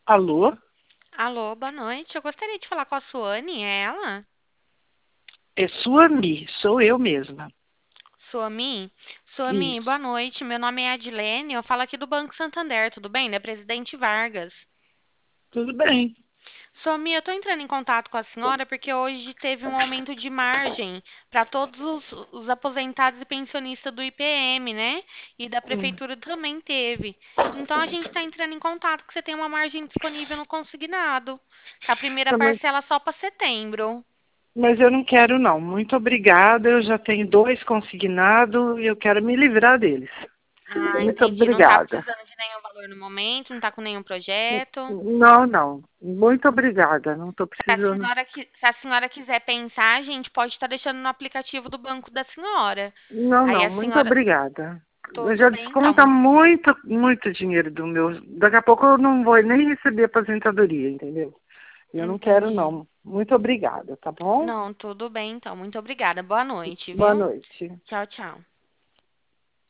Alô? Alô, boa noite. Eu gostaria de falar com a Suane, é ela? É Suami, sou eu mesma. Suami? Suami, Isso. boa noite. Meu nome é Adilene, eu falo aqui do Banco Santander, tudo bem? Da Presidente Vargas. Tudo bem. Suami, eu estou entrando em contato com a senhora porque hoje teve um aumento de margem para todos os aposentados e pensionistas do IPM, né? E da Hum. Prefeitura também teve. Então a gente está entrando em contato que você tem uma margem disponível no consignado. Que a primeira Tá, parcela só para setembro. mas eu não quero não. Muito obrigada. Eu já tenho 2 consignados e eu quero me livrar deles. Ah, Muito entendi. Não está obrigada. precisando de nenhum valor no momento, não está com nenhum projeto. Não, não. Muito obrigada. Não estou precisando. Se a senhora quiser pensar, a gente pode estar deixando no aplicativo do banco da senhora. Não, Aí não. a Muito senhora. obrigada. Eu Tudo já bem, então. desconta muito, muito dinheiro do meu. Daqui a pouco eu não vou nem receber aposentadoria, entendeu? Eu não quero Entendi. não. Muito obrigada, tá bom? Não, tudo bem, então. Muito obrigada. Boa noite, Boa viu? noite. Tchau, tchau.